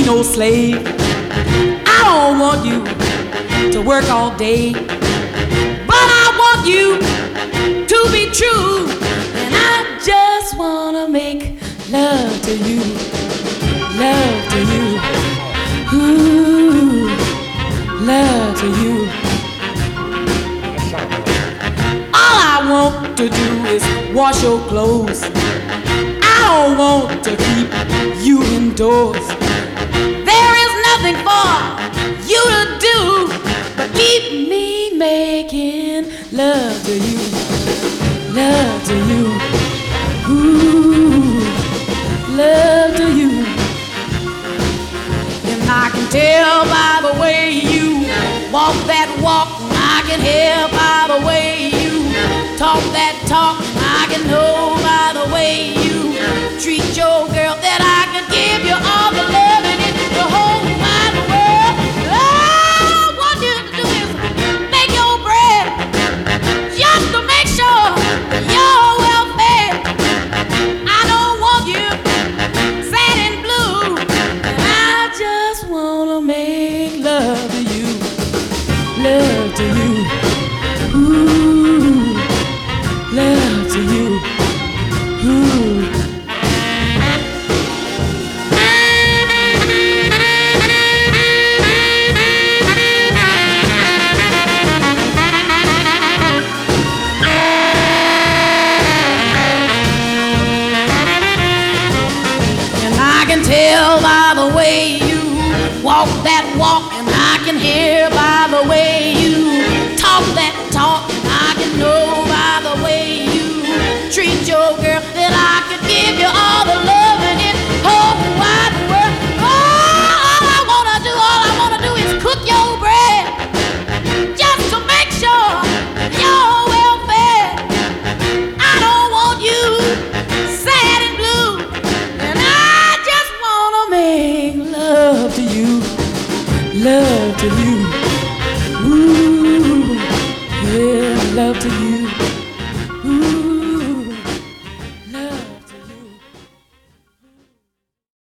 no slave. I don't want you to work all day, but I want you to be true. And I just wanna make love to you, love to you, ooh, love to you. All I want to do is wash your clothes. I don't want to keep you indoors. There is nothing for you to do but keep me making love to you, love to you, ooh, love to you. And I can tell by the way you walk that walk, I can hear by the way you talk that talk, I can know by the way you treat your girl that I can give you all the loving in the whole wide world. All I want you to do is make your bread, just to make sure you're well fed. I don't want you sad and blue, and I just wanna make love to you, love to you, ooh, love to you, ooh. Tell by the way you walk that walk, and I can hear by the way you talk that talk, and I can know by the way you treat your girl that I could give you all the love.